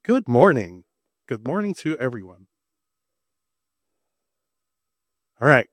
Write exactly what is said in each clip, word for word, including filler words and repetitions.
Good morning. Good morning to everyone. All right.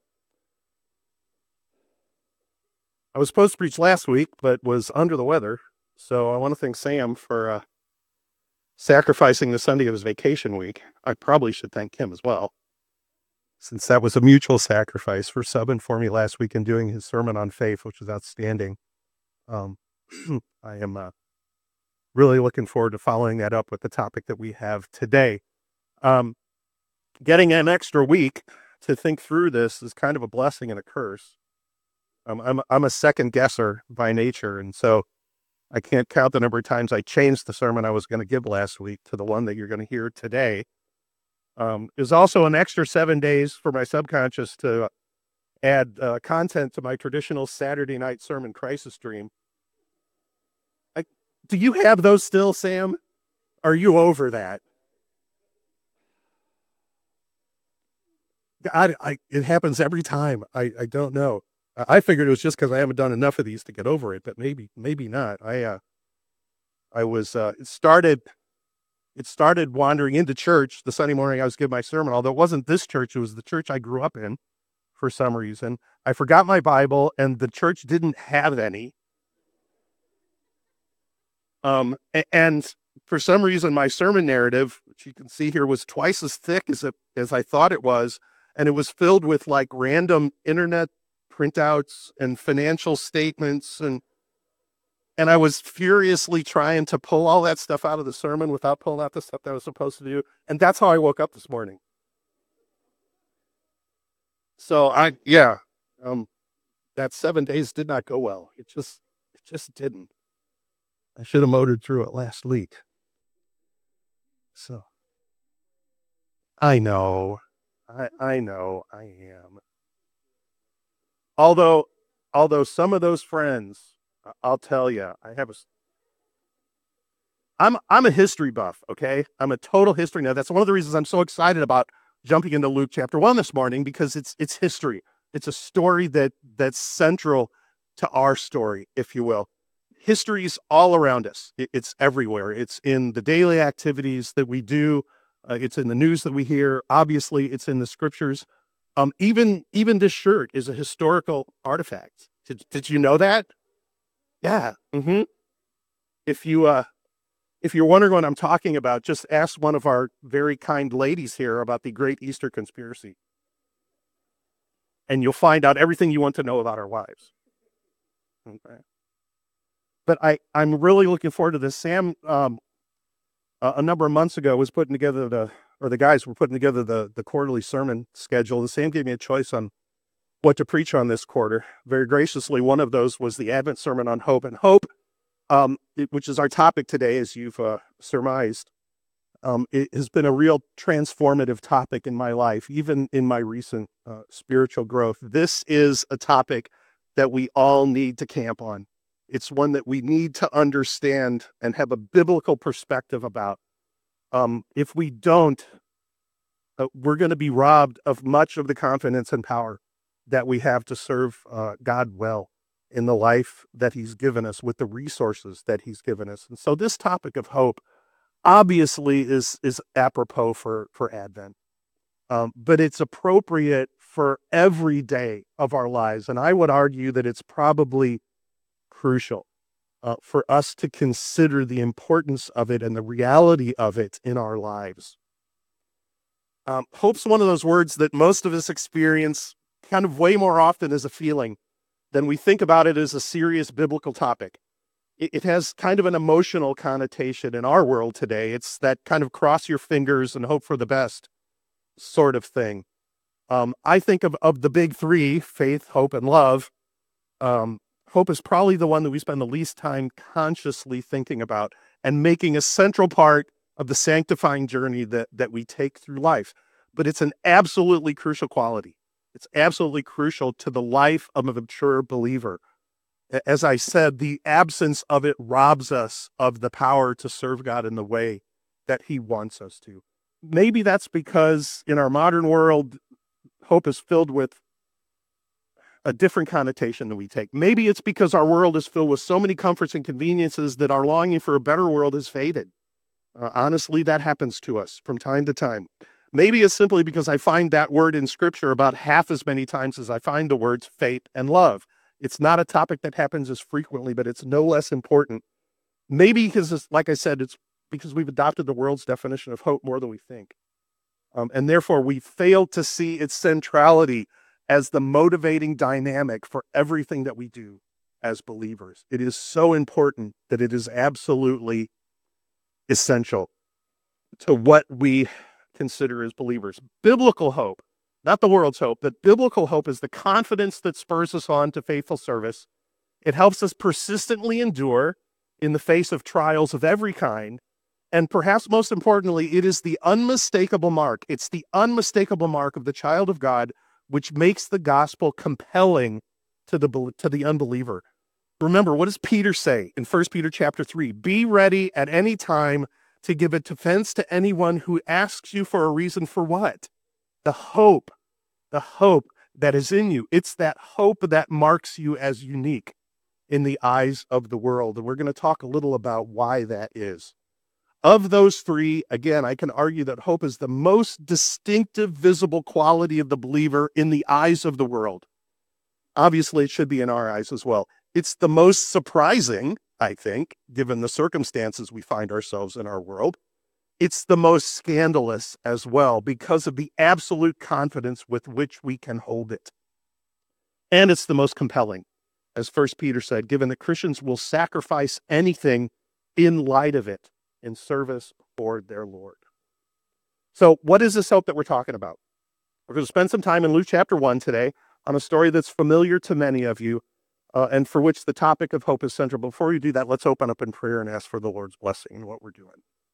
I was supposed to preach last week, but was under the weather. So I want to thank Sam for uh, sacrificing the Sunday of his vacation week. I probably should thank him as well, since that was a mutual sacrifice for subbing for me last week and doing his sermon on faith, which was outstanding. Um, I am uh, really looking forward to following that up with the topic that we have today. Um, getting an extra week to think through this is kind of a blessing and a curse. Um, I'm I'm a second guesser by nature, and so I can't count the number of times I changed the sermon I was going to give last week to the one that you're going to hear today. Um, there's also an extra seven days for my subconscious to add uh, content to my traditional Saturday night sermon crisis stream. I, do you have those still, Sam? Are you over that? I, I it happens every time. I, I don't know. I I figured it was just because I haven't done enough of these to get over it, but maybe maybe not. I uh, I was uh, it started it started wandering into church the Sunday morning I was giving my sermon, although it wasn't this church, it was the church I grew up in for some reason. I forgot my Bible and the church didn't have any. Um, a- and for some reason, my sermon narrative, which you can see here, was twice as thick as it, as I thought it was. And it was filled with like random internet printouts and financial statements and and I was furiously trying to pull all that stuff out of the sermon without pulling out the stuff that I was supposed to do. And that's how I woke up this morning. So I, yeah, um, that seven days did not go well. It just, it just didn't. I should have motored through it last week. So I know, I, I know I am. Although, although some of those friends, I- I'll tell you, I have a, s- I'm, I'm a history buff. Okay. I'm a total history nut. That's one of the reasons I'm so excited about jumping into Luke chapter one this morning, because it's, it's history. It's a story that that's central to our story, if you will. History's all around us. It's everywhere. It's in the daily activities that we do. Uh, it's in the news that we hear. Obviously, it's in the scriptures. Um, even even this shirt is a historical artifact. Did, did you know that? Yeah. hmm If you uh, if you're wondering what I'm talking about, just ask one of our very kind ladies here about the Great Easter Conspiracy, and you'll find out everything you want to know about our wives. Okay. But I I'm really looking forward to this. Sam um, uh, a number of months ago was putting together the or the guys were putting together the the quarterly sermon schedule, and Sam gave me a choice on what to preach on this quarter. Very graciously, one of those was the Advent sermon on hope, and hope, um, it, which is our topic today, as you've uh, surmised. Um, it has been a real transformative topic in my life, even in my recent uh, spiritual growth. This is a topic that we all need to camp on. It's one that we need to understand and have a biblical perspective about. Um, if we don't, uh, we're going to be robbed of much of the confidence and power that we have to serve uh, God well in the life that He's given us with the resources that He's given us. And so, this topic of hope obviously is is apropos for for Advent, um, but it's appropriate for every day of our lives. And I would argue that it's probably crucial uh, for us to consider the importance of it and the reality of it in our lives. Um, hope's one of those words that most of us experience kind of way more often as a feeling than we think about it as a serious biblical topic. It, it has kind of an emotional connotation in our world today. It's that kind of cross your fingers and hope for the best sort of thing. Um, I think of, of the big three, faith, hope, and love. Um, hope is probably the one that we spend the least time consciously thinking about and making a central part of the sanctifying journey that, that we take through life. But it's an absolutely crucial quality. It's absolutely crucial to the life of a mature believer. As I said, the absence of it robs us of the power to serve God in the way that He wants us to. Maybe that's because in our modern world, hope is filled with a different connotation than we take. Maybe it's because our world is filled with so many comforts and conveniences that our longing for a better world has faded. Uh, honestly, that happens to us from time to time. Maybe it's simply because I find that word in Scripture about half as many times as I find the words faith and love. It's not a topic that happens as frequently, but it's no less important. Maybe because, it's, like I said, it's because we've adopted the world's definition of hope more than we think. Um, and therefore, we fail to see its centrality as the motivating dynamic for everything that we do as believers. It is so important that it is absolutely essential to what we consider as believers. Biblical hope, not the world's hope, but biblical hope is the confidence that spurs us on to faithful service. It helps us persistently endure in the face of trials of every kind. And perhaps most importantly, it is the unmistakable mark. It's the unmistakable mark of the child of God, which makes the gospel compelling to the, to the unbeliever. Remember, what does Peter say in First Peter chapter three? Be ready at any time to give a defense to anyone who asks you for a reason for what? The hope, the hope that is in you. It's that hope that marks you as unique in the eyes of the world. And we're going to talk a little about why that is. Of those three, again, I can argue that hope is the most distinctive, visible quality of the believer in the eyes of the world. Obviously, it should be in our eyes as well. It's the most surprising, I think, given the circumstances we find ourselves in our world. It's the most scandalous as well because of the absolute confidence with which we can hold it. And it's the most compelling, as First Peter said, given that Christians will sacrifice anything in light of it in service for their Lord. So what is this hope that we're talking about? We're going to spend some time in Luke chapter one today on a story that's familiar to many of you uh, and for which the topic of hope is central. Before we do that, let's open up in prayer and ask for the Lord's blessing in what we're doing.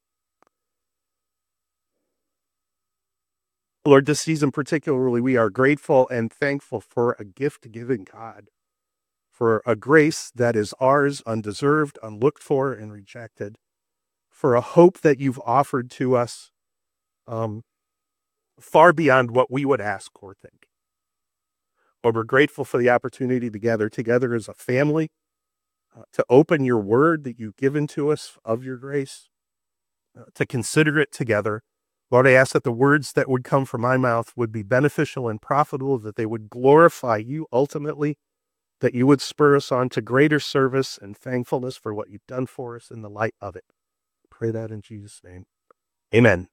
Lord, this season particularly, we are grateful and thankful for a gift-giving God, for a grace that is ours, undeserved, unlooked for, and rejected, for a hope that you've offered to us um, far beyond what we would ask or think. Lord, we're grateful for the opportunity to gather together as a family, uh, to open your word that you've given to us of your grace, uh, to consider it together. Lord, I ask that the words that would come from my mouth would be beneficial and profitable, that they would glorify you ultimately, that you would spur us on to greater service and thankfulness for what you've done for us in the light of it. Pray that in Jesus' name. Amen.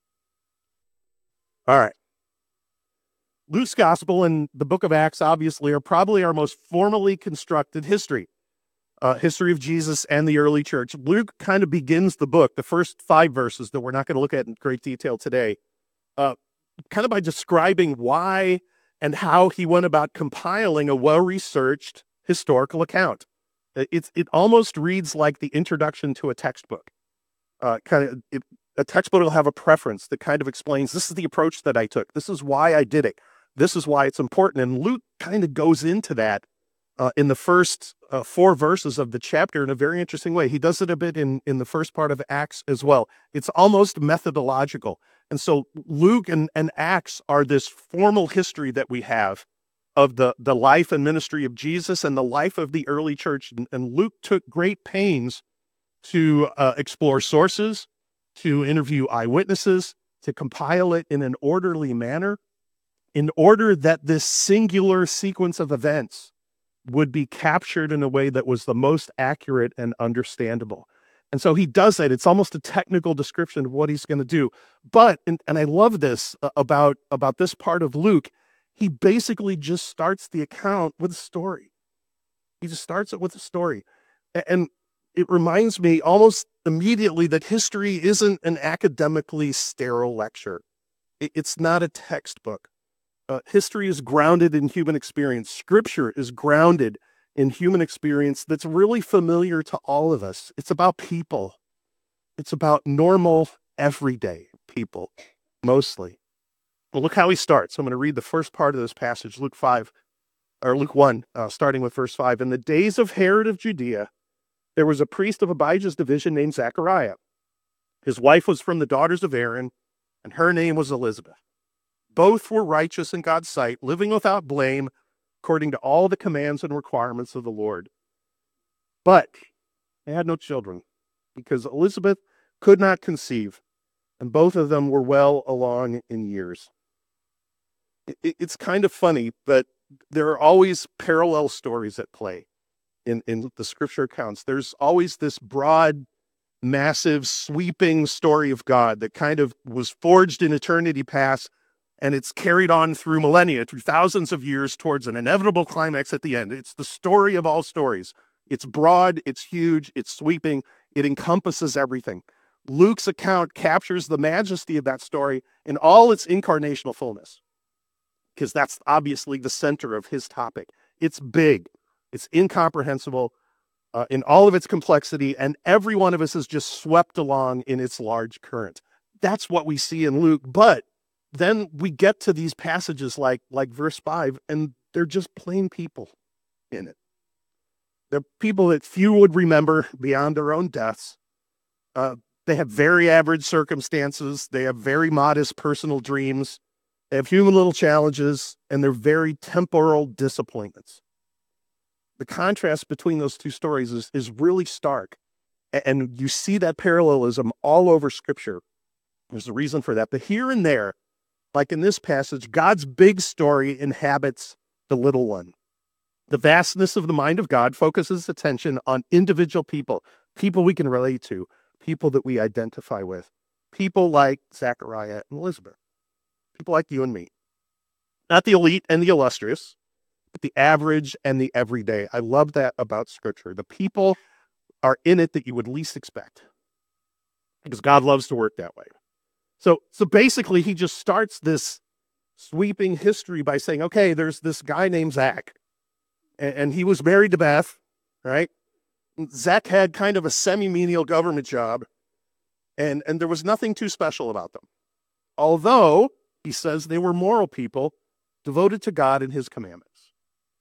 All right. Luke's gospel and the book of Acts obviously are probably our most formally constructed history, uh, history of Jesus and the early church. Luke kind of begins the book, the first five verses that we're not going to look at in great detail today, uh, kind of by describing why and how he went about compiling a well-researched historical account. It's, it almost reads like the introduction to a textbook. Uh, kind of it, a textbook will have a preference that kind of explains, this is the approach that I took. This is why I did it. This is why it's important. And Luke kind of goes into that uh, in the first uh, four verses of the chapter in a very interesting way. He does it a bit in, in the first part of Acts as well. It's almost methodological. And so Luke and, and Acts are this formal history that we have of the, the life and ministry of Jesus and the life of the early church. And, and Luke took great pains to uh, explore sources, to interview eyewitnesses, to compile it in an orderly manner, in order that this singular sequence of events would be captured in a way that was the most accurate and understandable. And so he does that. It's almost a technical description of what he's going to do. But, and, and I love this uh, about, about this part of Luke, he basically just starts the account with a story. He just starts it with a story. And it reminds me almost immediately that history isn't an academically sterile lecture. It's not a textbook. Uh, history is grounded in human experience. Scripture is grounded in human experience that's really familiar to all of us. It's about people. It's about normal, everyday people, mostly. Well, look how he starts. I'm going to read the first part of this passage, Luke five, or Luke one, uh, starting with verse five. In the days of Herod of Judea, there was a priest of Abijah's division named Zechariah. His wife was from the daughters of Aaron, and her name was Elizabeth. Both were righteous in God's sight, living without blame, according to all the commands and requirements of the Lord. But they had no children, because Elizabeth could not conceive, and both of them were well along in years. It, it's kind of funny, but there are always parallel stories at play in, in the scripture accounts. There's always this broad, massive, sweeping story of God that kind of was forged in eternity past, and it's carried on through millennia, through thousands of years towards an inevitable climax at the end. It's the story of all stories. It's broad, it's huge, it's sweeping, it encompasses everything. Luke's account captures the majesty of that story in all its incarnational fullness, because that's obviously the center of his topic. It's big, it's incomprehensible uh, in all of its complexity, and every one of us is just swept along in its large current. That's what we see in Luke, but then we get to these passages like, like verse five, and they're just plain people in it. They're people that few would remember beyond their own deaths. Uh, they have very average circumstances. They have very modest personal dreams. They have human little challenges, and they're very temporal disappointments. The contrast between those two stories is, is really stark. And you see that parallelism all over Scripture. There's a reason for that. But here and there, like in this passage, God's big story inhabits the little one. The vastness of the mind of God focuses attention on individual people, people we can relate to, people that we identify with, people like Zechariah and Elizabeth, people like you and me. Not the elite and the illustrious, but the average and the everyday. I love that about Scripture. The people are in it that you would least expect, because God loves to work that way. So, so basically, he just starts this sweeping history by saying, okay, there's this guy named Zach, and, and he was married to Beth, right? Zach had kind of a semi-menial government job, and, and there was nothing too special about them. Although, he says they were moral people devoted to God and his commandments.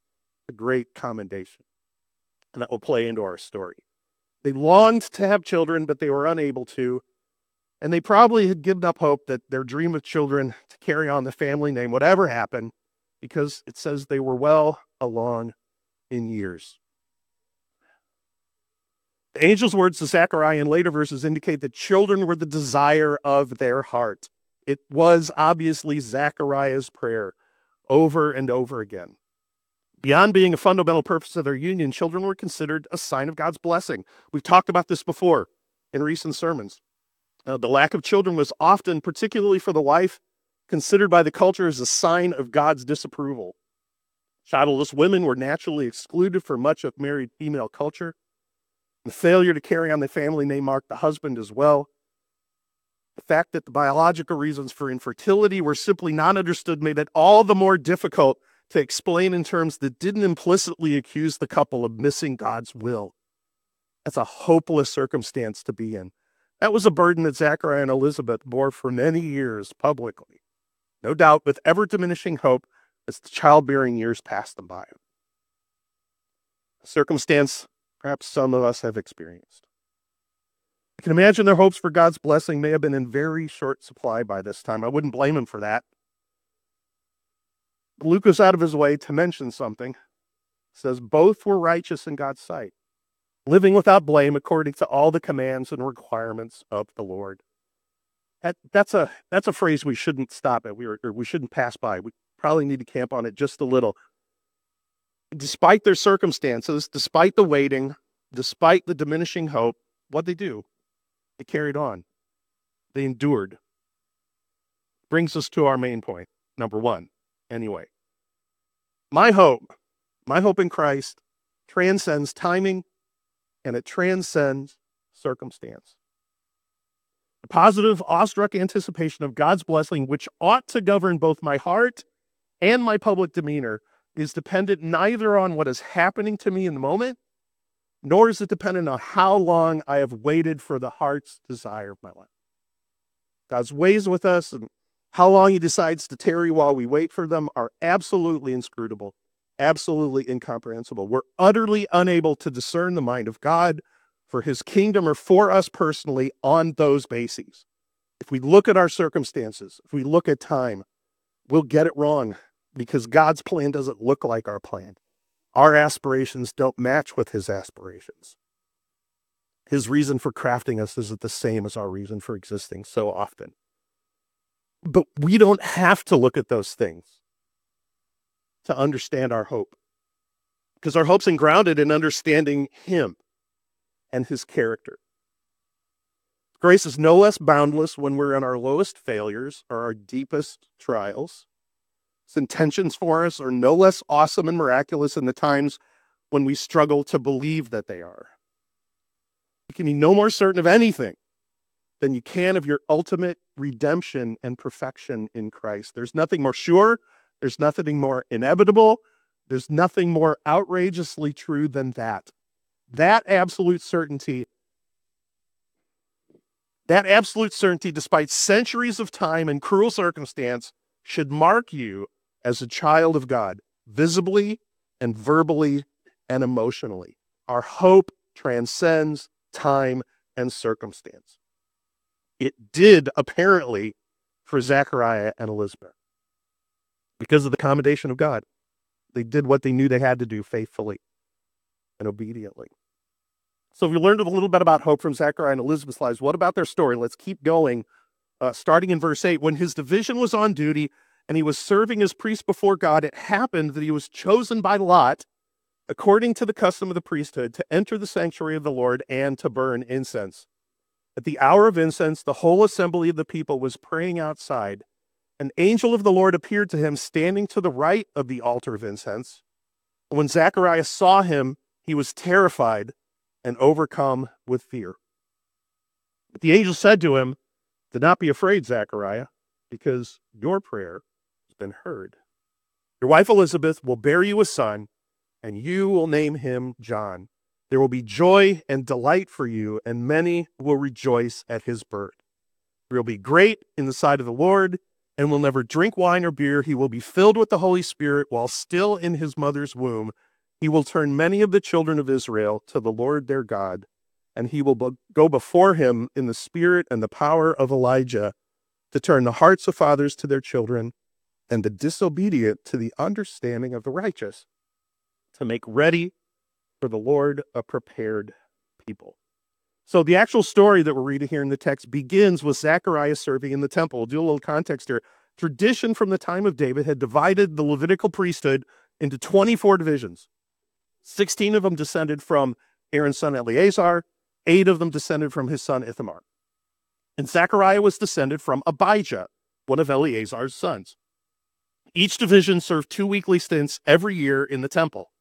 A great commendation. And that will play into our story. They longed to have children, but they were unable to. And they probably had given up hope that their dream of children to carry on the family name would ever happen, because it says they were well along in years. The angel's words to Zechariah in later verses indicate that children were the desire of their heart. It was obviously Zechariah's prayer over and over again. Beyond being a fundamental purpose of their union, children were considered a sign of God's blessing. We've talked about this before in recent sermons. Uh, the lack of children was often, particularly for the wife, considered by the culture as a sign of God's disapproval. Childless women were naturally excluded from much of married female culture. The failure to carry on the family name marked the husband as well. The fact that the biological reasons for infertility were simply not understood made it all the more difficult to explain in terms that didn't implicitly accuse the couple of missing God's will. That's a hopeless circumstance to be in. That was a burden that Zechariah and Elizabeth bore for many years publicly, no doubt with ever-diminishing hope as the childbearing years passed them by. A circumstance perhaps some of us have experienced. I can imagine their hopes for God's blessing may have been in very short supply by this time. I wouldn't blame him for that. Luke goes out of his way to mention something. He says, both were righteous in God's sight, living without blame according to all the commands and requirements of the Lord. That, that's a that's a phrase we shouldn't stop at. We or we shouldn't pass by. We probably need to camp on it just a little. Despite their circumstances, despite the waiting, despite the diminishing hope, what'd they do? They carried on. They endured. Brings us to our main point, number one. Anyway, my hope, my hope in Christ transcends timing, and it transcends circumstance. The positive, awestruck anticipation of God's blessing, which ought to govern both my heart and my public demeanor, is dependent neither on what is happening to me in the moment, nor is it dependent on how long I have waited for the heart's desire of my life. God's ways with us and how long he decides to tarry while we wait for them are absolutely inscrutable, absolutely incomprehensible. We're utterly unable to discern the mind of God for his kingdom or for us personally on those bases. If we look at our circumstances, if we look at time, we'll get it wrong because God's plan doesn't look like our plan. Our aspirations don't match with his aspirations. His reason for crafting us isn't the same as our reason for existing so often. But we don't have to look at those things to understand our hope, because our hope's grounded in understanding him and his character. Grace is no less boundless when we're in our lowest failures or our deepest trials. His intentions for us are no less awesome and miraculous in the times when we struggle to believe that they are. You can be no more certain of anything than you can of your ultimate redemption and perfection in Christ. There's nothing more sure. There's nothing more inevitable. There's nothing more outrageously true than that. That absolute certainty, that absolute certainty, despite centuries of time and cruel circumstance, should mark you as a child of God, visibly and verbally and emotionally. Our hope transcends time and circumstance. It did, apparently, for Zechariah and Elizabeth. Because of the commendation of God, they did what they knew they had to do faithfully and obediently. So we learned a little bit about hope from Zechariah and Elizabeth's lives. What about their story? Let's keep going. Uh, starting in verse eight, when his division was on duty and he was serving as priest before God, it happened that he was chosen by lot, according to the custom of the priesthood, to enter the sanctuary of the Lord and to burn incense. At the hour of incense, the whole assembly of the people was praying outside. An angel of the Lord appeared to him standing to the right of the altar of incense. When Zechariah saw him, he was terrified and overcome with fear. But the angel said to him, "Do not be afraid, Zechariah, because your prayer has been heard. Your wife Elizabeth will bear you a son, and you will name him John. There will be joy and delight for you, and many will rejoice at his birth. He will be great in the sight of the Lord, and will never drink wine or beer. He will be filled with the Holy Spirit while still in his mother's womb. He will turn many of the children of Israel to the Lord their God, and he will be- go before him in the spirit and the power of Elijah to turn the hearts of fathers to their children and the disobedient to the understanding of the righteous, to make ready for the Lord a prepared people." So the actual story that we're reading here in the text begins with Zechariah serving in the temple. We'll do a little context here. Tradition from the time of David had divided the Levitical priesthood into twenty-four divisions. sixteen of them descended from Aaron's son Eleazar, eight of them descended from his son Ithamar. And Zechariah was descended from Abijah, one of Eleazar's sons. Each division served two weekly stints every year in the temple.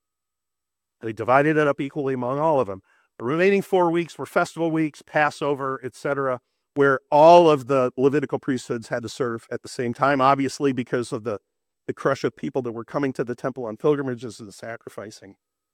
They divided it up equally among all of them. The remaining four weeks were festival weeks, Passover, et cetera, where all of the Levitical priesthoods had to serve at the same time, obviously because of the, the crush of people that were coming to the temple on pilgrimages and sacrificing.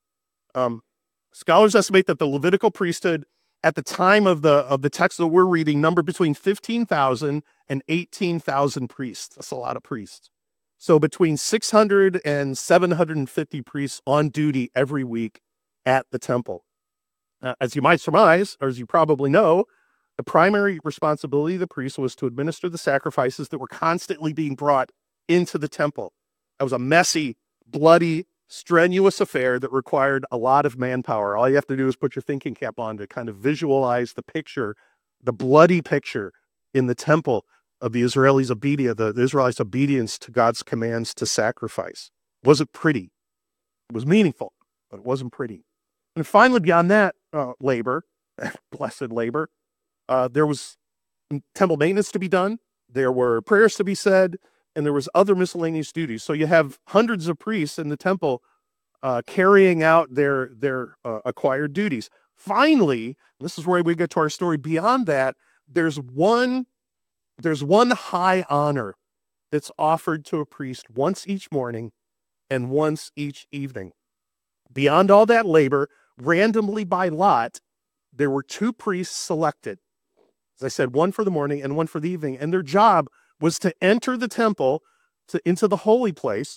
Um, scholars estimate that the Levitical priesthood at the time of the of the text that we're reading numbered between fifteen thousand and eighteen thousand priests. That's a lot of priests. So between six hundred and seven hundred fifty priests on duty every week at the temple. Uh, as you might surmise, or as you probably know, the primary responsibility of the priest was to administer the sacrifices that were constantly being brought into the temple. That was a messy, bloody, strenuous affair that required a lot of manpower. All you have to do is put your thinking cap on to kind of visualize the picture, the bloody picture in the temple of the Israelis' obedience, the Israelites' obedience to God's commands to sacrifice. It wasn't pretty. It was meaningful, but it wasn't pretty. And finally, beyond that uh, labor, blessed labor, uh, there was temple maintenance to be done. There were prayers to be said, and there was other miscellaneous duties. So you have hundreds of priests in the temple uh, carrying out their their uh, acquired duties. Finally, this is where we get to our story. Beyond that, there's one there's one high honor that's offered to a priest once each morning and once each evening. Beyond all that labor, randomly by lot, there were two priests selected. As I said, one for the morning and one for the evening, and their job was to enter the temple to, into the holy place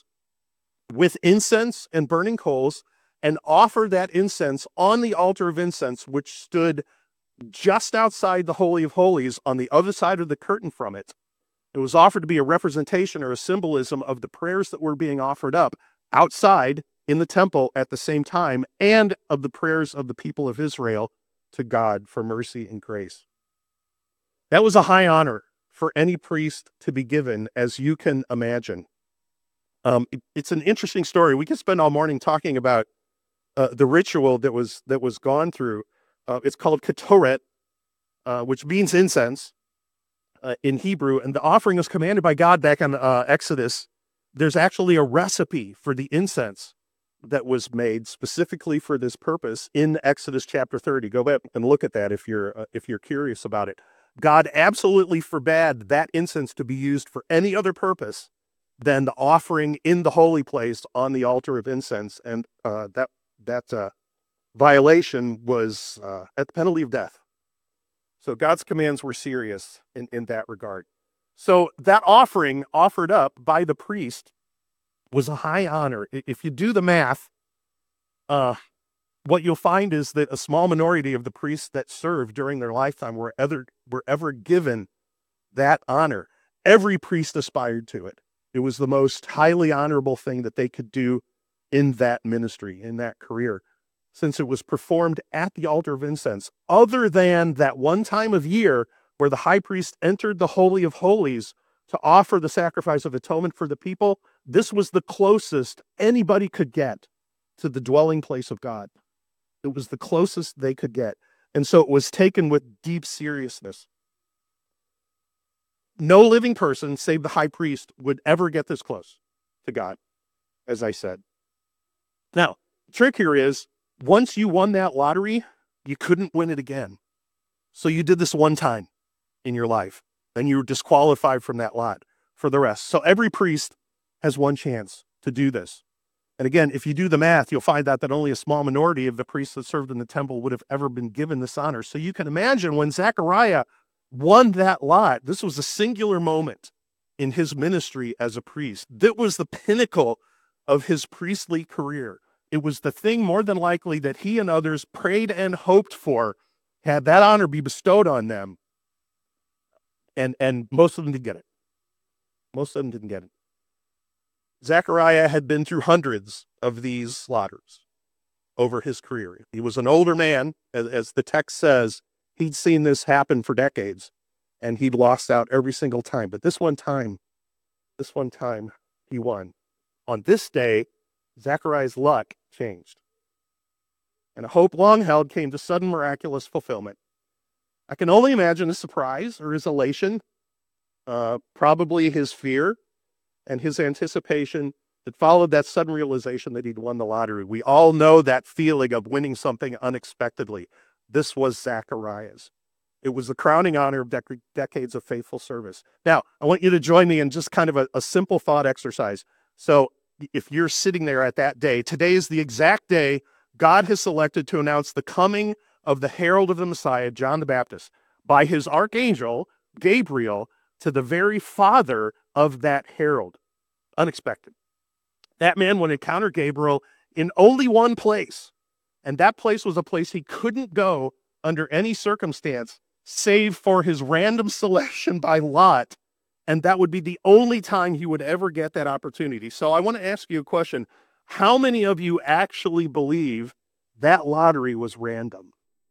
with incense and burning coals and offer that incense on the altar of incense, which stood just outside the Holy of Holies on the other side of the curtain from it. It was offered to be a representation or a symbolism of the prayers that were being offered up outside in the temple at the same time, and of the prayers of the people of Israel to God for mercy and grace. That was a high honor for any priest to be given, as you can imagine. Um, it, it's an interesting story. We could spend all morning talking about uh, the ritual that was that was gone through. Uh, it's called ketoret, uh, which means incense uh, in Hebrew, and the offering was commanded by God back in uh, Exodus. There's actually a recipe for the incense that was made specifically for this purpose in Exodus chapter thirty. Go back and look at that if you're uh, if you're curious about it. God absolutely forbade that incense to be used for any other purpose than the offering in the holy place on the altar of incense, and uh, that that uh, violation was uh, at the penalty of death. So God's commands were serious in, in that regard. So that offering offered up by the priest was a high honor. If you do the math, uh, what you'll find is that a small minority of the priests that served during their lifetime were ever, were ever given that honor. Every priest aspired to it. It was the most highly honorable thing that they could do in that ministry, in that career, since it was performed at the altar of incense. Other than that one time of year where the high priest entered the Holy of Holies to offer the sacrifice of atonement for the people, this was the closest anybody could get to the dwelling place of God. It was the closest they could get. And so it was taken with deep seriousness. No living person, save the high priest, would ever get this close to God, as I said. Now, the trick here is, once you won that lottery, you couldn't win it again. So you did this one time in your life. Then you were disqualified from that lot for the rest. So every priest has one chance to do this. And again, if you do the math, you'll find out that only a small minority of the priests that served in the temple would have ever been given this honor. So you can imagine when Zechariah won that lot, this was a singular moment in his ministry as a priest. That was the pinnacle of his priestly career. It was the thing more than likely that he and others prayed and hoped for, had that honor be bestowed on them. And, and most of them didn't get it. Most of them didn't get it. Zechariah had been through hundreds of these slaughters over his career. He was an older man, as, as the text says. He'd seen this happen for decades, and he'd lost out every single time. But this one time, this one time, he won. On this day, Zechariah's luck changed. And a hope long held came to sudden miraculous fulfillment. I can only imagine his surprise or his elation, uh, probably his fear and his anticipation that followed that sudden realization that he'd won the lottery. We all know that feeling of winning something unexpectedly. This was Zechariah's. It was the crowning honor of dec- decades of faithful service. Now, I want you to join me in just kind of a, a simple thought exercise. So if you're sitting there at that day, today is the exact day God has selected to announce the coming of the herald of the Messiah, John the Baptist, by his archangel, Gabriel, to the very father of that herald. Unexpected. That man would encounter Gabriel in only one place, and that place was a place he couldn't go under any circumstance, save for his random selection by lot, and that would be the only time he would ever get that opportunity. So I want to ask you a question. How many of you actually believe that lottery was random?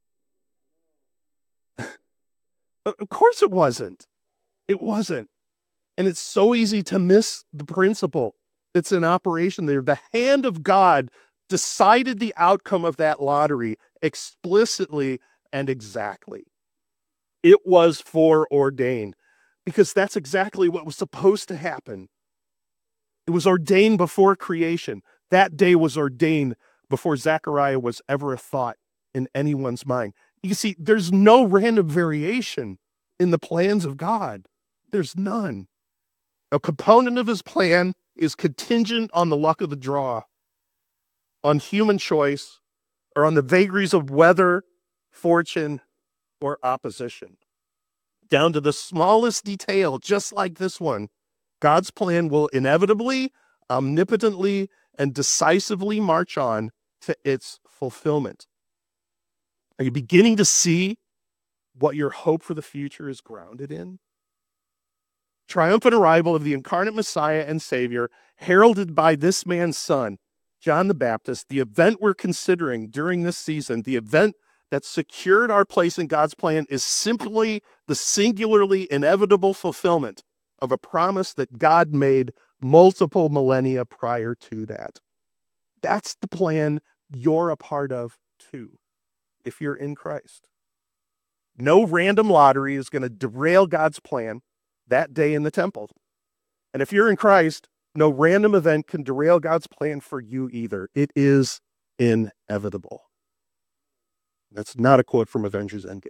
Of course it wasn't. It wasn't. And it's so easy to miss the principle that's in operation there. The hand of God decided the outcome of that lottery explicitly and exactly. It was foreordained, because that's exactly what was supposed to happen. It was ordained before creation. That day was ordained before Zechariah was ever a thought in anyone's mind. You see, there's no random variation in the plans of God. There's none. A component of his plan is contingent on the luck of the draw, on human choice, or on the vagaries of weather, fortune, or opposition. Down to the smallest detail, just like this one, God's plan will inevitably, omnipotently, and decisively march on to its fulfillment. Are you beginning to see what your hope for the future is grounded in? Triumphant arrival of the incarnate Messiah and Savior, heralded by this man's son, John the Baptist, the event we're considering during this season, the event that secured our place in God's plan is simply the singularly inevitable fulfillment of a promise that God made multiple millennia prior to that. That's the plan you're a part of too, if you're in Christ. No random lottery is going to derail God's plan that day in the temple. And if you're in Christ, no random event can derail God's plan for you either. It is inevitable. That's not a quote from Avengers Endgame.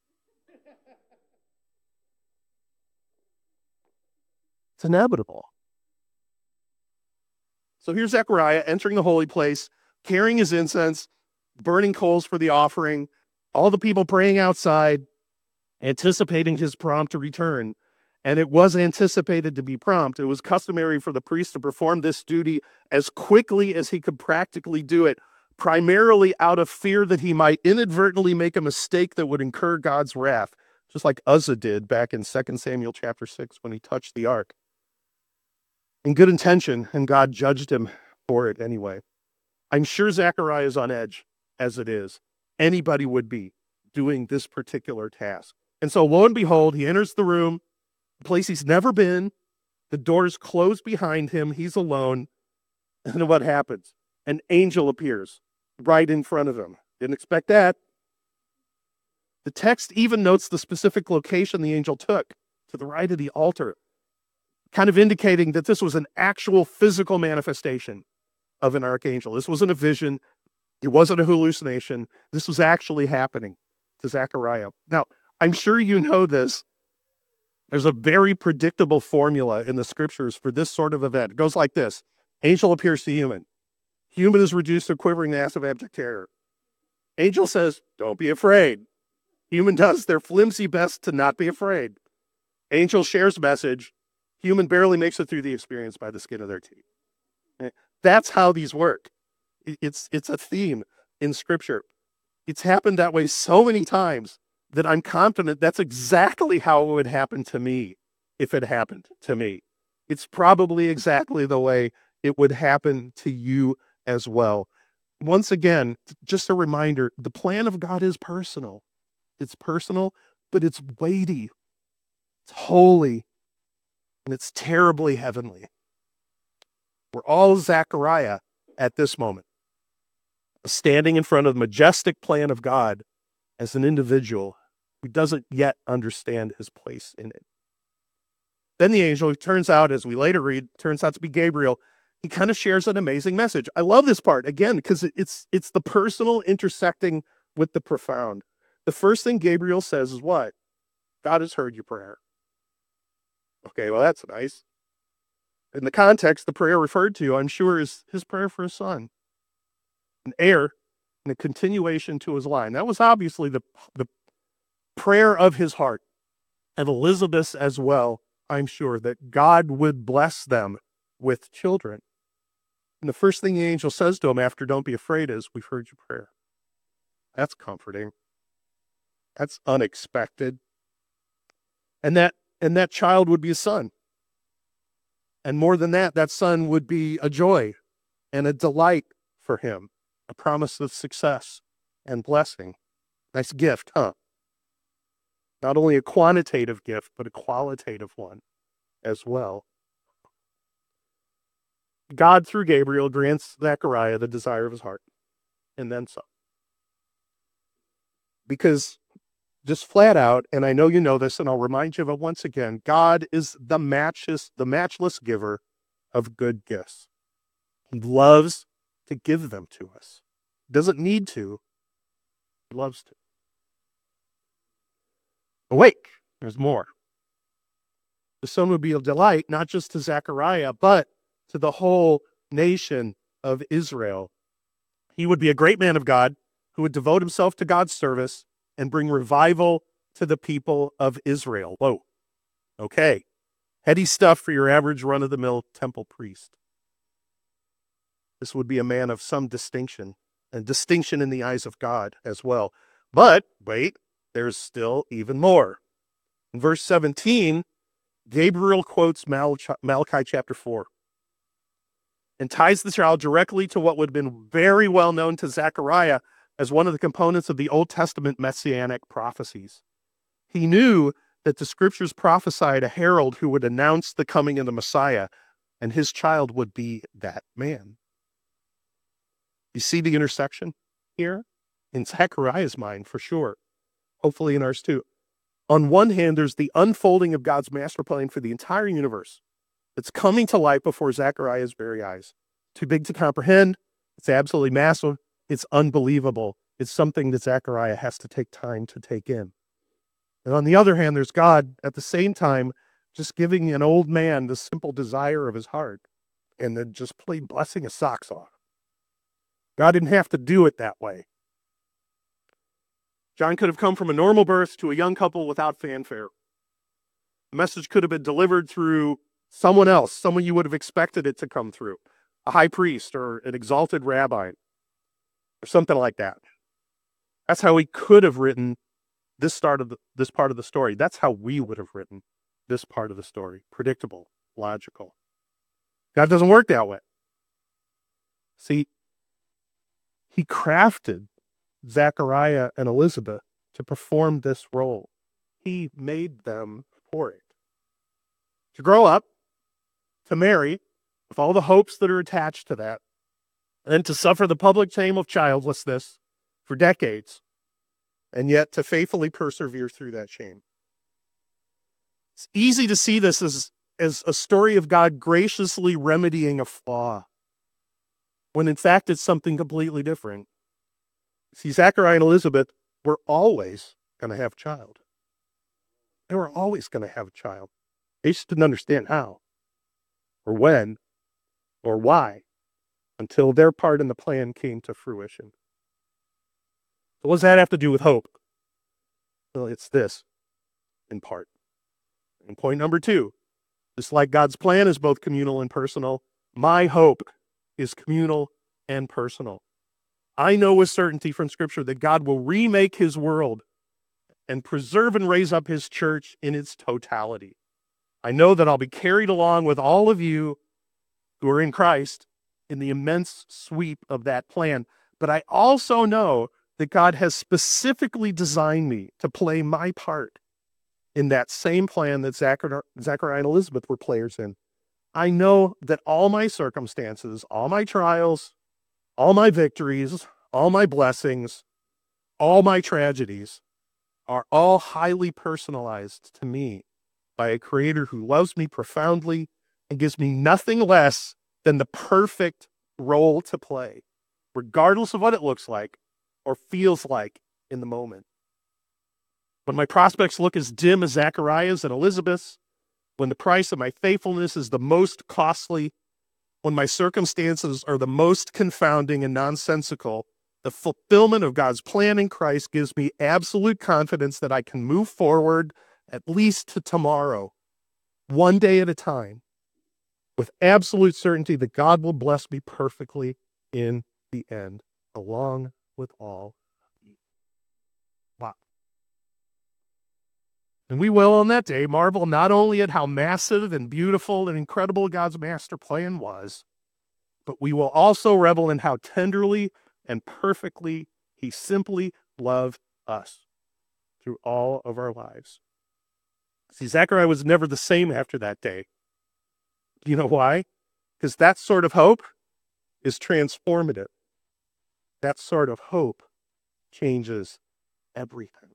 It's inevitable. So here's Zechariah entering the holy place, carrying his incense, burning coals for the offering, all the people praying outside, anticipating his prompt return. And it was anticipated to be prompt. It was customary for the priest to perform this duty as quickly as he could practically do it, primarily out of fear that he might inadvertently make a mistake that would incur God's wrath, just like Uzzah did back in Second Samuel chapter six when he touched the ark. In good intention, and God judged him for it anyway. I'm sure Zechariah is on edge, as it is. Anybody would be doing this particular task. And so lo and behold, he enters the room, a place he's never been. The doors close behind him. He's alone. And what happens? An angel appears right in front of him. Didn't expect that. The text even notes the specific location the angel took, to the right of the altar, kind of indicating that this was an actual physical manifestation of an archangel. This wasn't a vision. It wasn't a hallucination. This was actually happening to Zechariah. Now, I'm sure you know this. There's a very predictable formula in the scriptures for this sort of event. It goes like this. Angel appears to human. Human is reduced to quivering mass of abject terror. Angel says, don't be afraid. Human does their flimsy best to not be afraid. Angel shares message. Human barely makes it through the experience by the skin of their teeth. That's how these work. It's, it's a theme in Scripture. It's happened that way so many times that I'm confident that's exactly how it would happen to me if it happened to me. It's probably exactly the way it would happen to you as well. Once again, just a reminder, the plan of God is personal. It's personal, but it's weighty. It's holy. And it's terribly heavenly. We're all Zechariah at this moment, standing in front of the majestic plan of God as an individual who doesn't yet understand his place in it. Then the angel, who turns out, as we later read, turns out to be Gabriel, he kind of shares an amazing message. I love this part, again, because it's, it's the personal intersecting with the profound. The first thing Gabriel says is what? God has heard your prayer. Okay, well, that's nice. In the context, the prayer referred to, I'm sure, is his prayer for his son, an heir, and a continuation to his line. That was obviously the, the prayer of his heart, and Elizabeth's as well, I'm sure, that God would bless them with children. And the first thing the angel says to him after don't be afraid is, we've heard your prayer. That's comforting. That's unexpected. And that and that child would be a son. And more than that, that son would be a joy and a delight for him, a promise of success and blessing. Nice gift, huh? Not only a quantitative gift, but a qualitative one as well. God, through Gabriel, grants Zechariah the desire of his heart, and then some. Because just flat out, and I know you know this, and I'll remind you of it once again, God is the matchless, the matchless giver of good gifts. He loves to give them to us. Doesn't need to, he loves to. Awake, there's more. The son would be a delight, not just to Zechariah, but to the whole nation of Israel. He would be a great man of God who would devote himself to God's service and bring revival to the people of Israel. Whoa. Okay. Heady stuff for your average run-of-the-mill temple priest. This would be a man of some distinction, and distinction in the eyes of God as well. But, wait, there's still even more. In verse seventeen, Gabriel quotes Malachi, Malachi chapter four and ties the child directly to what would have been very well known to Zechariah, as one of the components of the Old Testament messianic prophecies. He knew that the scriptures prophesied a herald who would announce the coming of the Messiah, and his child would be that man. You see the intersection here? In Zechariah's mind, for sure. Hopefully in ours too. On one hand, there's the unfolding of God's master plan for the entire universe. It's coming to light before Zechariah's very eyes. Too big to comprehend. It's absolutely massive. It's unbelievable. It's something that Zechariah has to take time to take in. And on the other hand, there's God at the same time just giving an old man the simple desire of his heart and then just plain blessing his socks off. God didn't have to do it that way. John could have come from a normal birth to a young couple without fanfare. The message could have been delivered through someone else, someone you would have expected it to come through, a high priest or an exalted rabbi or something like that. That's how he could have written this start of the, this part of the story. That's how we would have written this part of the story. Predictable, logical. God doesn't work that way. See, he crafted Zechariah and Elizabeth to perform this role. He made them for it. To grow up, to marry, with all the hopes that are attached to that, and then to suffer the public shame of childlessness for decades, and yet to faithfully persevere through that shame. It's easy to see this as, as a story of God graciously remedying a flaw, when in fact it's something completely different. See, Zechariah and Elizabeth were always going to have a child. They were always going to have a child. They just didn't understand how, or when, or why, until their part in the plan came to fruition. So what does that have to do with hope? Well, it's this, in part. And point number two, just like God's plan is both communal and personal, my hope is communal and personal. I know with certainty from Scripture that God will remake his world and preserve and raise up his church in its totality. I know that I'll be carried along with all of you who are in Christ in the immense sweep of that plan. But I also know that God has specifically designed me to play my part in that same plan that Zechariah and Elizabeth were players in. I know that all my circumstances, all my trials, all my victories, all my blessings, all my tragedies are all highly personalized to me by a creator who loves me profoundly and gives me nothing less than the perfect role to play, regardless of what it looks like or feels like in the moment. When my prospects look as dim as Zechariah's and Elizabeth's, when the price of my faithfulness is the most costly, when my circumstances are the most confounding and nonsensical, the fulfillment of God's plan in Christ gives me absolute confidence that I can move forward at least to tomorrow, one day at a time, with absolute certainty that God will bless me perfectly in the end, along with all of you. Wow. And we will on that day marvel not only at how massive and beautiful and incredible God's master plan was, but we will also revel in how tenderly and perfectly he simply loved us through all of our lives. See, Zechariah was never the same after that day. Do you know why? Because that sort of hope is transformative. That sort of hope changes everything.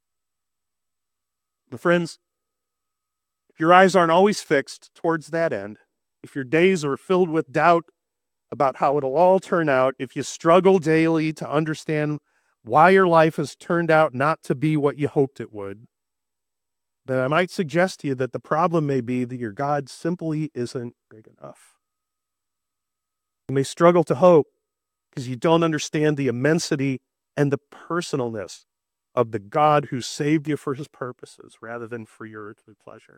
But friends, if your eyes aren't always fixed towards that end, if your days are filled with doubt about how it'll all turn out, if you struggle daily to understand why your life has turned out not to be what you hoped it would, then I might suggest to you that the problem may be that your God simply isn't big enough. You may struggle to hope because you don't understand the immensity and the personalness of the God who saved you for his purposes rather than for your earthly pleasure.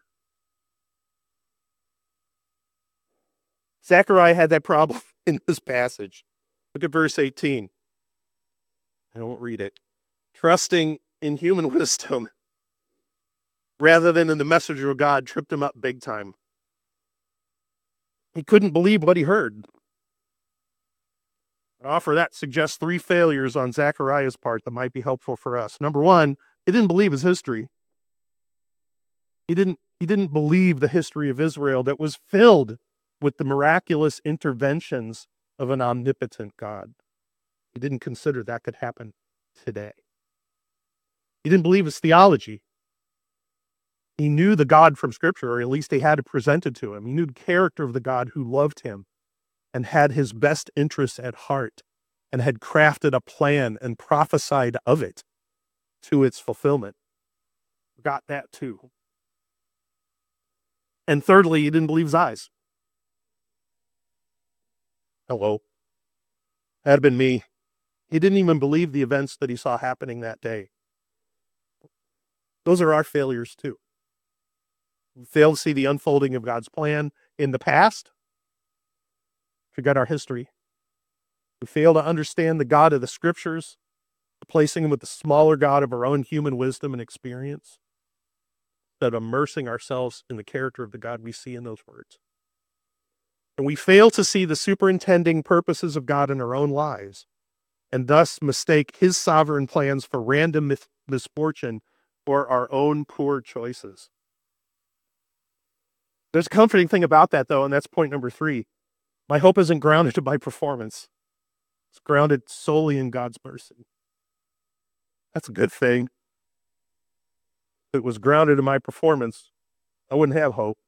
Zechariah had that problem in this passage. Look at verse eighteen. I won't read it. Trusting in human wisdom rather than in the messenger of God tripped him up big time. He couldn't believe what he heard. I offer that suggests three failures on Zechariah's part that might be helpful for us. Number one, he didn't believe his history. He didn't, he didn't believe the history of Israel that was filled with the miraculous interventions of an omnipotent God. He didn't consider that could happen today. He didn't believe his theology. He knew the God from Scripture, or at least he had it presented to him. He knew the character of the God who loved him and had his best interests at heart and had crafted a plan and prophesied of it to its fulfillment. Got that too. And thirdly, he didn't believe his eyes. Hello. That'd been me. He didn't even believe the events that he saw happening that day. Those are our failures too. We fail to see the unfolding of God's plan in the past. Forget our history. We fail to understand the God of the Scriptures, replacing him with the smaller God of our own human wisdom and experience, instead of immersing ourselves in the character of the God we see in those words. And we fail to see the superintending purposes of God in our own lives, and thus mistake his sovereign plans for random mis- misfortune or our own poor choices. There's a comforting thing about that, though, and that's point number three. My hope isn't grounded in my performance. It's grounded solely in God's mercy. That's a good thing. If it was grounded in my performance, I wouldn't have hope.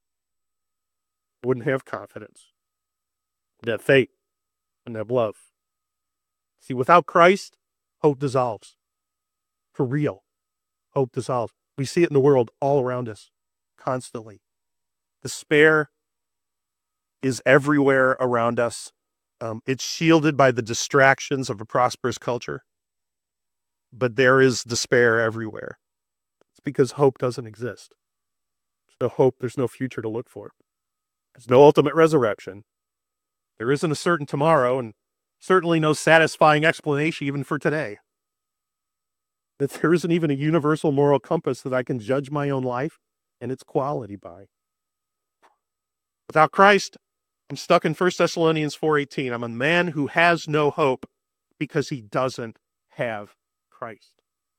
I wouldn't have confidence. I'd have faith and have love. See, without Christ, hope dissolves. For real, hope dissolves. We see it in the world all around us, constantly. Despair is everywhere around us. Um, it's shielded by the distractions of a prosperous culture. But there is despair everywhere. It's because hope doesn't exist. There's no hope, there's no future to look for. There's no ultimate resurrection. There isn't a certain tomorrow, and certainly no satisfying explanation even for today. That there isn't even a universal moral compass that I can judge my own life and its quality by. Without Christ, I'm stuck in First Thessalonians four eighteen. I'm a man who has no hope because he doesn't have Christ.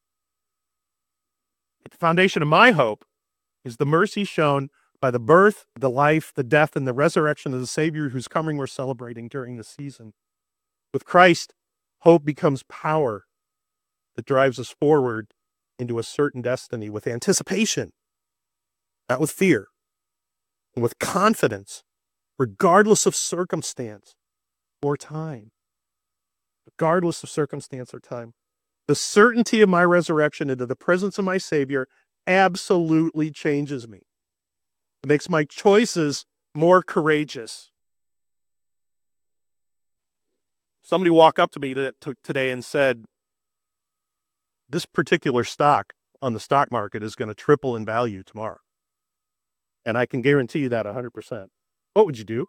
At the foundation of my hope is the mercy shown by the birth, the life, the death, and the resurrection of the Savior whose coming we're celebrating during the season. With Christ, hope becomes power that drives us forward into a certain destiny with anticipation, not with fear, and with confidence, regardless of circumstance or time. Regardless of circumstance or time. The certainty of my resurrection into the presence of my Savior absolutely changes me. It makes my choices more courageous. Somebody walked up to me today and said, this particular stock on the stock market is going to triple in value tomorrow. And I can guarantee you that one hundred percent. What would you do?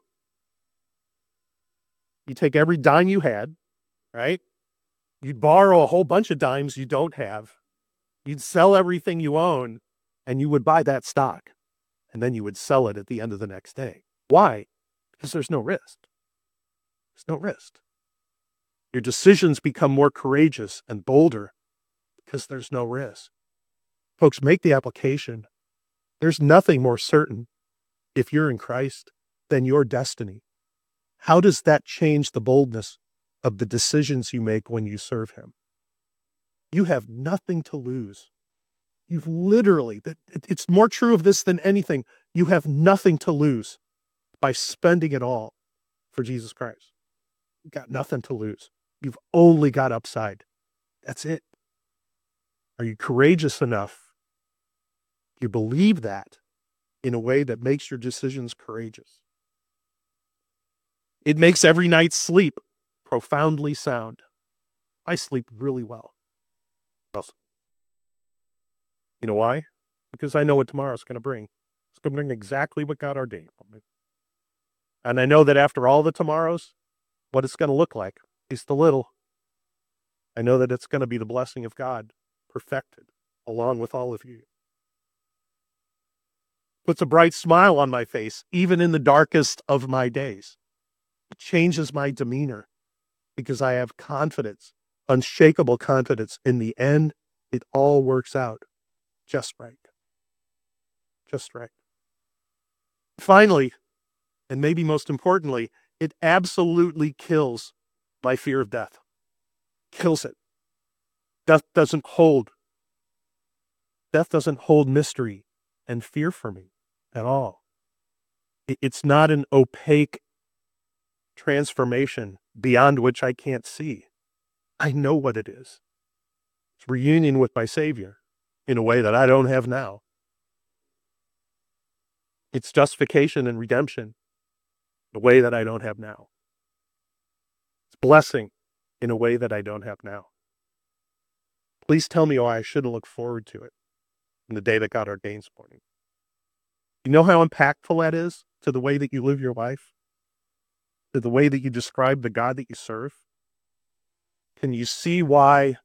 You take every dime you had, right? You'd borrow a whole bunch of dimes you don't have. You'd sell everything you own, and you would buy that stock. And then you would sell it at the end of the next day. Why? Because there's no risk. There's no risk. Your decisions become more courageous and bolder because there's no risk. Folks, make the application. There's nothing more certain, if you're in Christ, than your destiny. How does that change the boldness of the decisions you make when you serve him? You have nothing to lose. You've literally, it's more true of this than anything. You have nothing to lose by spending it all for Jesus Christ. You've got nothing to lose. You've only got upside. That's it. Are you courageous enough? You believe that in a way that makes your decisions courageous. It makes every night's sleep profoundly sound. I sleep really well. You know why? Because I know what tomorrow's going to bring. It's going to bring exactly what God ordained. And I know that after all the tomorrows, what it's going to look like, at least a little. I know that it's going to be the blessing of God perfected along with all of you. Puts a bright smile on my face, even in the darkest of my days. It changes my demeanor. because I have confidence, unshakable confidence. In the end, it all works out just right. Just right. Finally, and maybe most importantly, it absolutely kills my fear of death. Kills it. Death doesn't hold. Death doesn't hold mystery and fear for me at all. It's not an opaque transformation beyond which I can't see. I know what it is. It's reunion with my Savior in a way that I don't have now. It's justification and redemption in a way that I don't have now. It's blessing in a way that I don't have now. Please tell me why I shouldn't look forward to it in the day that God ordains for me. You know how impactful that is to the way that you live your life? To the way that you describe the God that you serve? Can you see why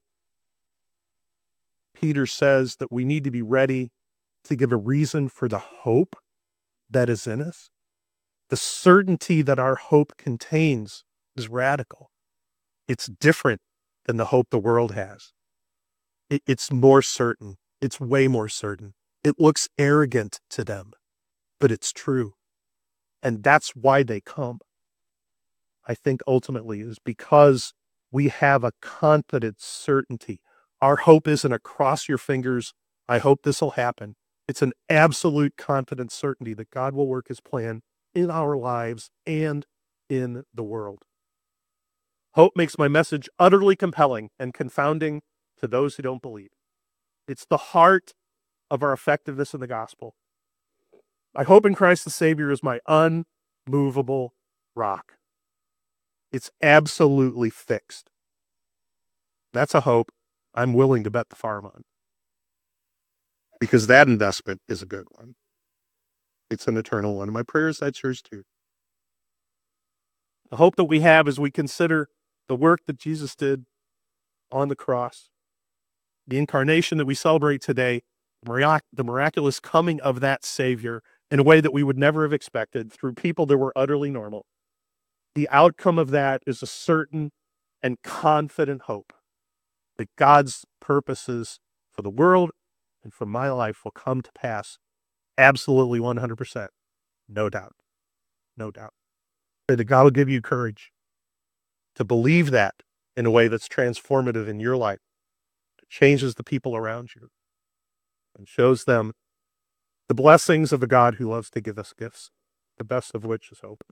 Peter says that we need to be ready to give a reason for the hope that is in us? The certainty that our hope contains is radical. It's different than the hope the world has. It, it's more certain. It's way more certain. It looks arrogant to them, but it's true. And that's why they come. I think ultimately is because we have a confident certainty. Our hope isn't a cross your fingers, I hope this will happen. It's an absolute confident certainty that God will work his plan in our lives and in the world. Hope makes my message utterly compelling and confounding to those who don't believe. It's the heart of our effectiveness in the gospel. I hope in Christ the Savior is my unmovable rock. It's absolutely fixed. That's a hope I'm willing to bet the farm on. Because that investment is a good one. It's an eternal one. My prayer is that's yours too. The hope that we have as we consider the work that Jesus did on the cross, the incarnation that we celebrate today, the miraculous coming of that Savior in a way that we would never have expected through people that were utterly normal. The outcome of that is a certain and confident hope that God's purposes for the world and for my life will come to pass absolutely one hundred percent. No doubt. No doubt. Pray that God will give you courage to believe that in a way that's transformative in your life. It changes the people around you and shows them the blessings of a God who loves to give us gifts, the best of which is hope.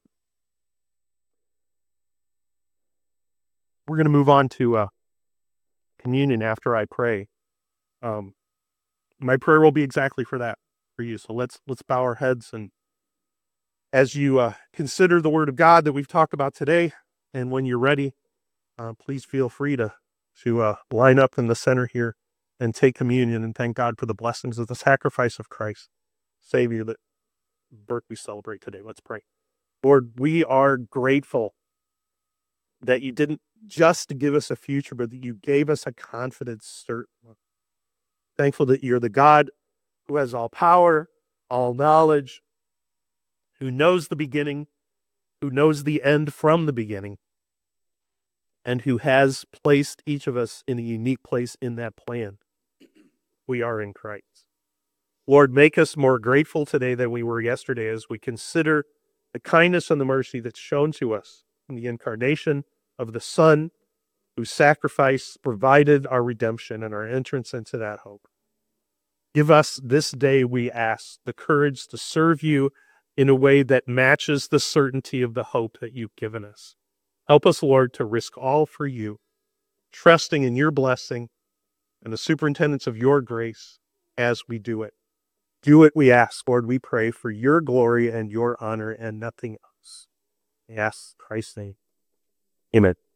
We're going to move on to uh, communion after I pray. Um, my prayer will be exactly for that, for you. So let's let's bow our heads, and as you uh, consider the Word of God that we've talked about today, and when you're ready, uh, please feel free to to uh, line up in the center here and take communion and thank God for the blessings of the sacrifice of Christ, Savior, that birth we celebrate today. Let's pray. Lord, we are grateful that you didn't just give us a future, but that you gave us a confidence certain. Thankful that you're the God who has all power, all knowledge, who knows the beginning, who knows the end from the beginning, and who has placed each of us in a unique place in that plan. We are in Christ. Lord, make us more grateful today than we were yesterday as we consider the kindness and the mercy that's shown to us in the incarnation of the Son, whose sacrifice provided our redemption and our entrance into that hope. Give us this day, we ask, the courage to serve you in a way that matches the certainty of the hope that you've given us. Help us, Lord, to risk all for you, trusting in your blessing and the superintendence of your grace as we do it. Do it, we ask, Lord, we pray, for your glory and your honor and nothing else. We ask in Christ's name. Amen.